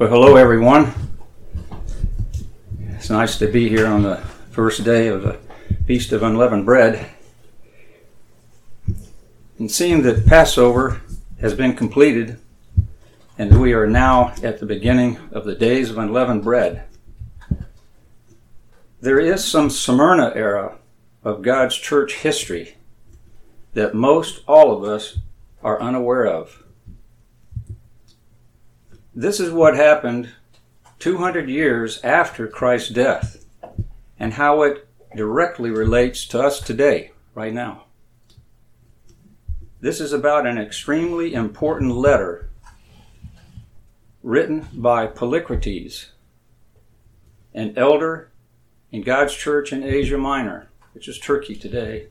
Well, hello everyone. It's nice to be here on the first day of the Feast of Unleavened Bread. And seeing that Passover has been completed and we are now at the beginning of the days of unleavened bread, there is some Smyrna era of God's church history that most all of us are unaware of. This is what happened 200 years after Christ's death and how it directly relates to us today, right now. This is about an extremely important letter written by Polycrates, an elder in God's church in Asia Minor, which is Turkey today.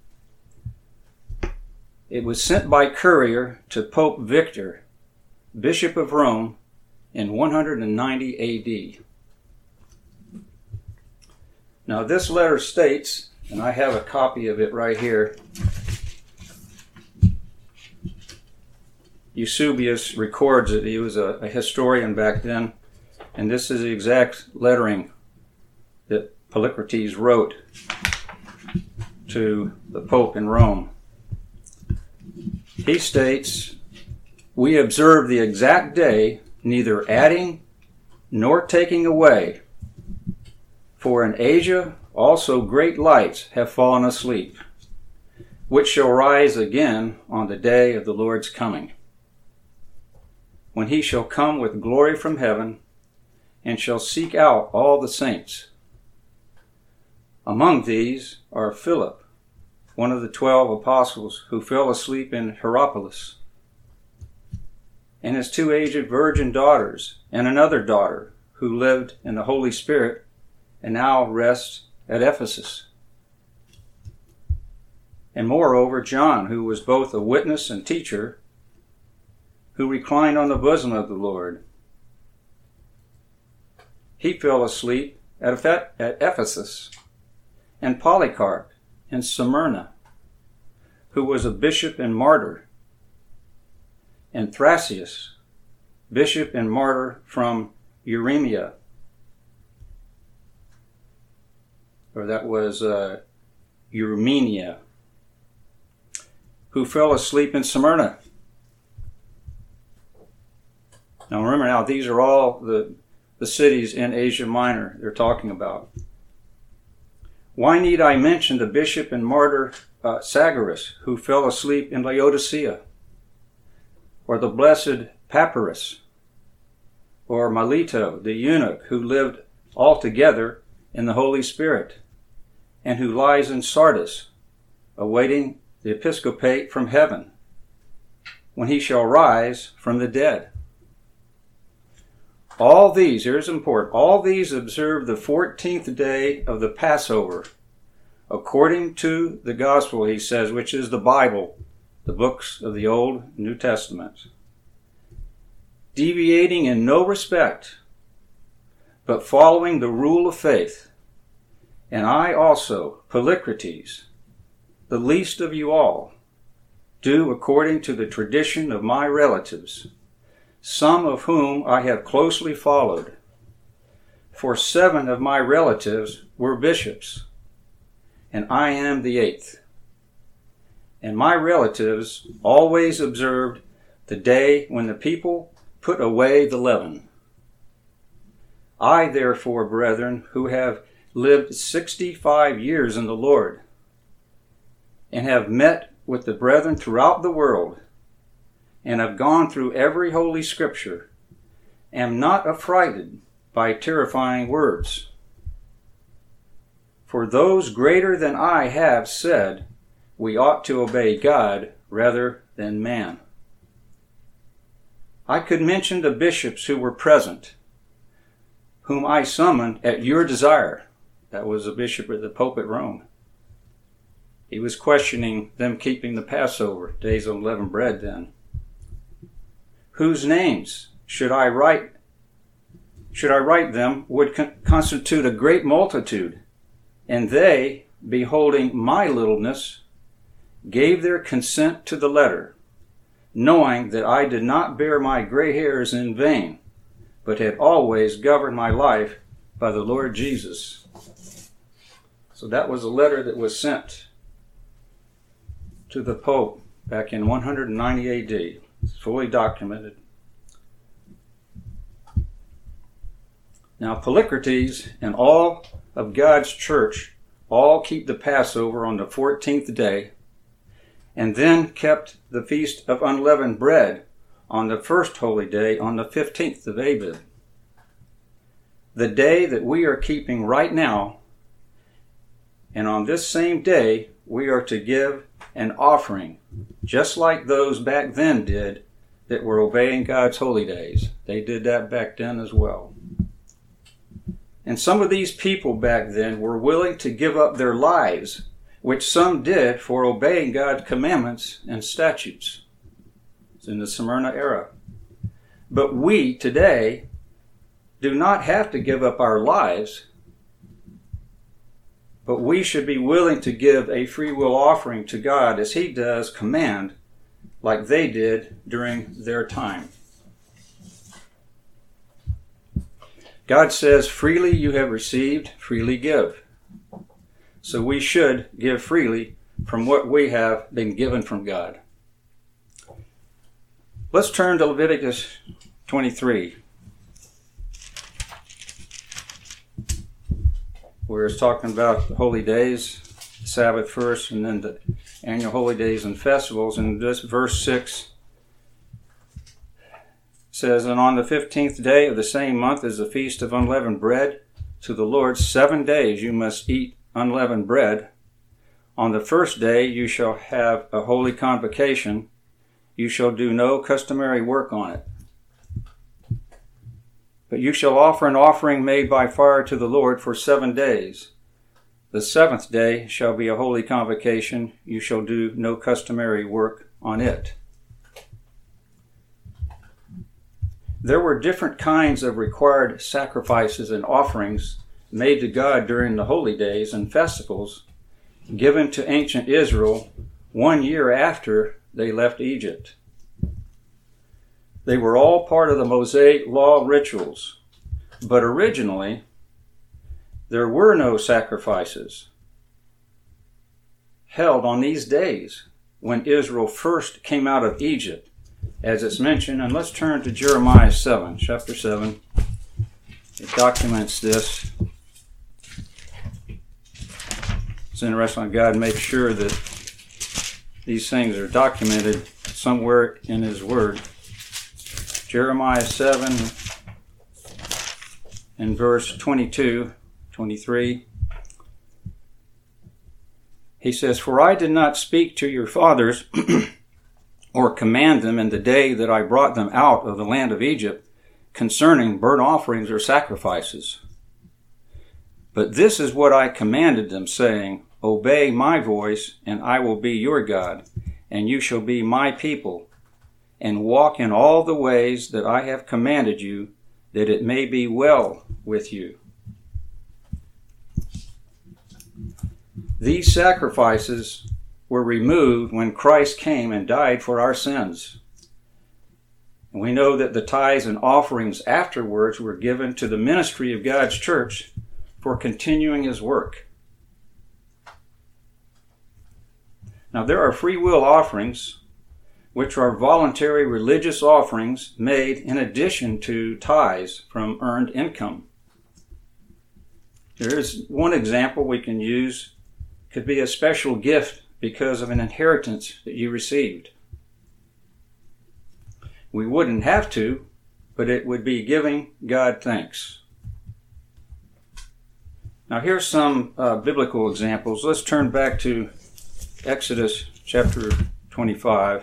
It was sent by courier to Pope Victor, Bishop of Rome, in 190 AD. Now this letter states, and I have a copy of it right here, Eusebius records it. He was a historian back then, and this is the exact lettering that Polycrates wrote to the Pope in Rome. He states, "We observe the exact day, neither adding nor taking away, for in Asia also great lights have fallen asleep, which shall rise again on the day of the Lord's coming, when he shall come with glory from heaven, and shall seek out all the saints. Among these are Philip, one of the 12 apostles, who fell asleep in Hierapolis, and his 2 aged virgin daughters, and another daughter who lived in the Holy Spirit and now rests at Ephesus. And moreover, John, who was both a witness and teacher, who reclined on the bosom of the Lord. He fell asleep at Ephesus, and Polycarp in Smyrna, who was a bishop and martyr, and Thracias, bishop and martyr from Euremia, or that was Euremenia, who fell asleep in Smyrna." Now remember, these are all the cities in Asia Minor they're talking about. "Why need I mention the bishop and martyr Sagaris, who fell asleep in Laodicea? Or the blessed Papyrus? Or Melito, the eunuch, who lived altogether in the Holy Spirit, and who lies in Sardis, awaiting the episcopate from heaven, when he shall rise from the dead? All these," here's important, "all these observe the 14th day of the Passover, according to the gospel," he says, which is the Bible, the books of the Old and New Testament, "deviating in no respect, but following the rule of faith. And I also, Polycrates, the least of you all, do according to the tradition of my relatives, some of whom I have closely followed. For 7 of my relatives were bishops, and I am the 8th. And my relatives always observed the day when the people put away the leaven. I, therefore, brethren, who have lived 65 years in the Lord, and have met with the brethren throughout the world, and have gone through every holy scripture, am not affrighted by terrifying words. For those greater than I have said, we ought to obey God rather than man. I could mention the bishops who were present, whom I summoned at your desire." That was a bishop of the Pope at Rome. He was questioning them keeping the Passover, days of unleavened bread then. "Whose names should I write them would constitute a great multitude, and they, beholding my littleness, gave their consent to the letter, knowing that I did not bear my gray hairs in vain, but had always governed my life by the Lord Jesus. So that was a letter that was sent to the Pope back in 190 AD. It's fully documented. Now, Polycrates and all of God's church all keep the Passover on the 14th day, and then kept the Feast of Unleavened Bread on the first holy day on the 15th of Abib. The day that we are keeping right now, and on this same day we are to give an offering, just like those back then did that were obeying God's holy days. They did that back then as well. And some of these people back then were willing to give up their lives, which some did for obeying God's commandments and statutes. It's in the Smyrna era. But we today do not have to give up our lives, but we should be willing to give a free will offering to God as He does command, like they did during their time. God says, freely you have received, freely give. So we should give freely from what we have been given from God. Let's turn to Leviticus 23, where it's talking about the holy days, the Sabbath first, and then the annual holy days and festivals. And this verse 6 says, and on the 15th day of the same month is the Feast of Unleavened Bread to the Lord. 7 days you must eat unleavened bread. On the first day you shall have a holy convocation. You shall do no customary work on it. But you shall offer an offering made by fire to the Lord for 7 days. The 7th day shall be a holy convocation. You shall do no customary work on it. There were different kinds of required sacrifices and offerings made to God during the holy days and festivals given to ancient Israel 1 year after they left Egypt. They were all part of the Mosaic law rituals, but originally there were no sacrifices held on these days when Israel first came out of Egypt, as it's mentioned. And let's turn to Jeremiah 7, chapter 7. It documents this. It's interesting how God makes sure that these things are documented somewhere in His Word. Jeremiah 7 and verse 22, 23. He says, for I did not speak to your fathers or command them in the day that I brought them out of the land of Egypt concerning burnt offerings or sacrifices. But this is what I commanded them, saying, obey my voice, and I will be your God, and you shall be my people, and walk in all the ways that I have commanded you, that it may be well with you. These sacrifices were removed when Christ came and died for our sins. And we know that the tithes and offerings afterwards were given to the ministry of God's church for continuing His work. Now, there are free will offerings, which are voluntary religious offerings made in addition to tithes from earned income. There is one example we can use. Could be a special gift because of an inheritance that you received. We wouldn't have to, but it would be giving God thanks. Now here's some biblical examples. Let's turn back to Exodus chapter 25.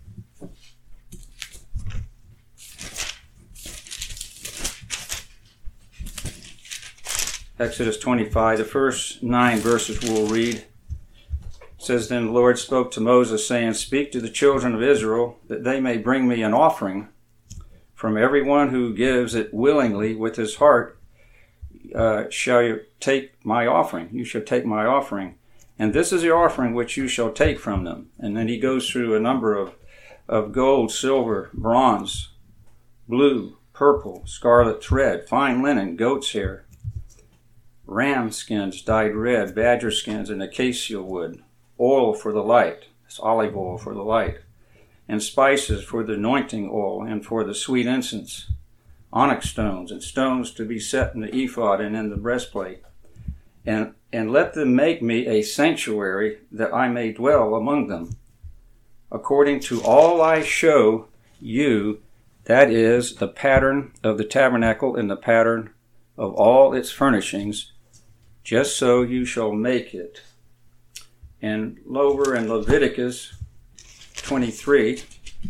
Exodus 25, the first 9 verses we'll read. It says, then the Lord spoke to Moses, saying, speak to the children of Israel, that they may bring me an offering. From everyone who gives it willingly with his heart shall you take my offering. You shall take my offering. And this is the offering which you shall take from them. And then he goes through a number of gold, silver, bronze, blue, purple, scarlet thread, fine linen, goat's hair, ram skins dyed red, badger skins, and acacia wood, oil for the light, it's olive oil for the light, and spices for the anointing oil and for the sweet incense, onyx stones and stones to be set in the ephod and in the breastplate. And let them make me a sanctuary that I may dwell among them, according to all I show you, that is, the pattern of the tabernacle and the pattern of all its furnishings, just so you shall make it. And over in Leviticus 23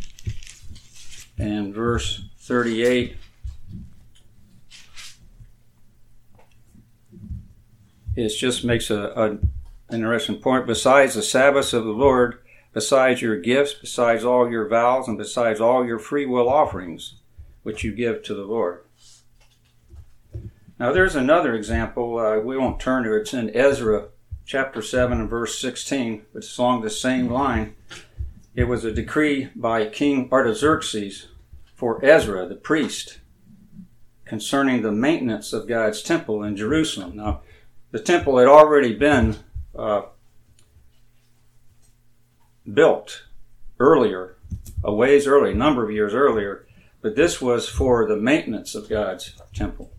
and verse 38, it just makes an interesting point. Besides the Sabbaths of the Lord, besides your gifts, besides all your vows, and besides all your free will offerings, which you give to the Lord. Now there's another example. We won't turn to it. It's in Ezra chapter 7 and verse 16. It's along the same line. It was a decree by King Artaxerxes for Ezra, the priest, concerning the maintenance of God's temple in Jerusalem. Now, the temple had already been built earlier, a ways early, a number of years earlier, but this was for the maintenance of God's temple.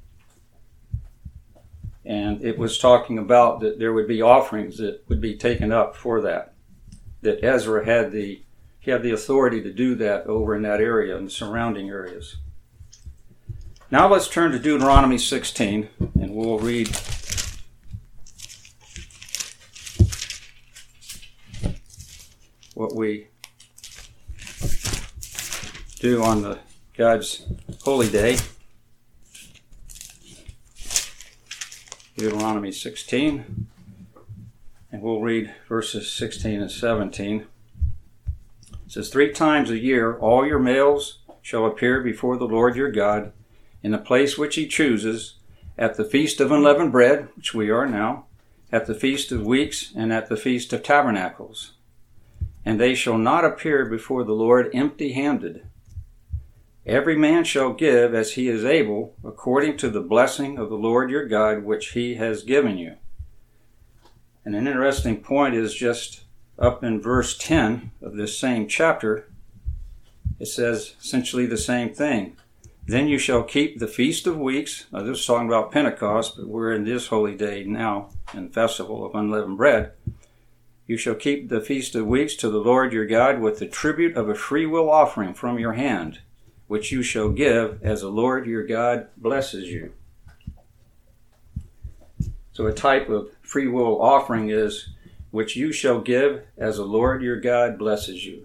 And it was talking about that there would be offerings that would be taken up for that Ezra had the authority to do that over in that area and the surrounding areas. Now let's turn to Deuteronomy 16, and we'll read what we do on God's holy day. Deuteronomy 16, and we'll read verses 16 and 17. It says, 3 times a year all your males shall appear before the Lord your God in the place which he chooses, at the feast of unleavened bread, which we are now, at the feast of weeks, and at the feast of tabernacles. And they shall not appear before the Lord empty-handed. Every man shall give as he is able, according to the blessing of the Lord your God, which he has given you. And an interesting point is just up in verse 10 of this same chapter. It says essentially the same thing. Then you shall keep the Feast of Weeks. Now this is talking about Pentecost, but we're in this holy day now, in the festival of unleavened bread. You shall keep the Feast of Weeks to the Lord your God with the tribute of a freewill offering from your hand, which you shall give as the Lord your God blesses you. So a type of free will offering is, which you shall give as the Lord your God blesses you.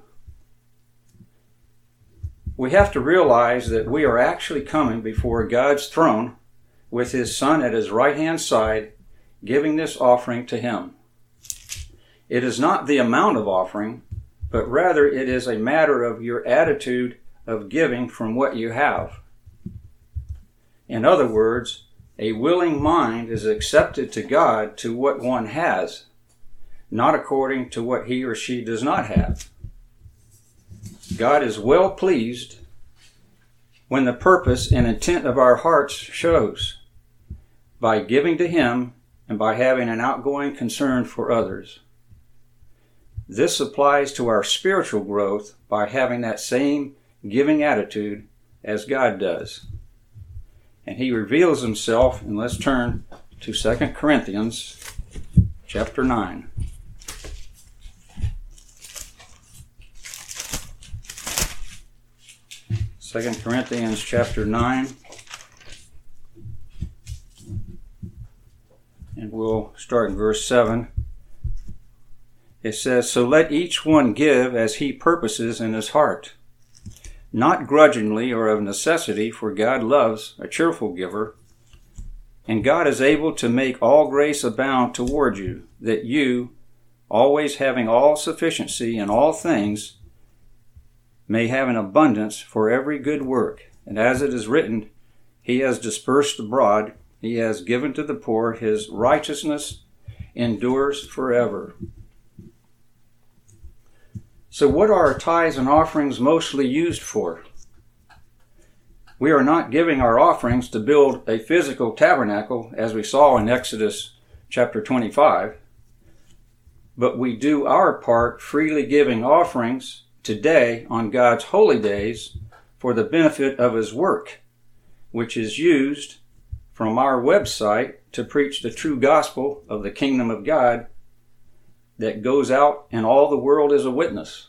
We have to realize that we are actually coming before God's throne with his Son at his right-hand side, giving this offering to him. It is not the amount of offering, but rather it is a matter of your attitude of giving from what you have. In other words, a willing mind is accepted to God to what one has, not according to what he or she does not have. God is well pleased when the purpose and intent of our hearts shows, by giving to him and by having an outgoing concern for others. This applies to our spiritual growth by having that same giving attitude as God does. And he reveals himself, and let's turn to 2 Corinthians chapter 9. Second Corinthians chapter 9, and we'll start in verse 7. It says, "So let each one give as he purposes in his heart, not grudgingly or of necessity, for God loves a cheerful giver. And God is able to make all grace abound toward you, that you, always having all sufficiency in all things, may have an abundance for every good work. And as it is written, he has dispersed abroad, he has given to the poor, his righteousness endures forever." So what are tithes and offerings mostly used for? We are not giving our offerings to build a physical tabernacle, as we saw in Exodus chapter 25, but we do our part freely giving offerings today on God's holy days for the benefit of His work, which is used from our website to preach the true gospel of the kingdom of God that goes out and all the world is a witness.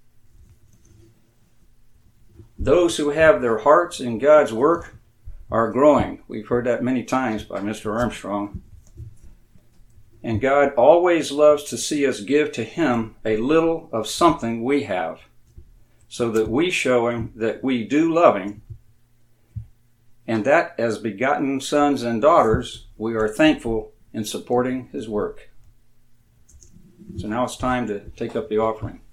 Those who have their hearts in God's work are growing. We've heard that many times by Mr. Armstrong. And God always loves to see us give to Him a little of something we have, so that we show Him that we do love Him, and that as begotten sons and daughters, we are thankful in supporting His work. So now it's time to take up the offering.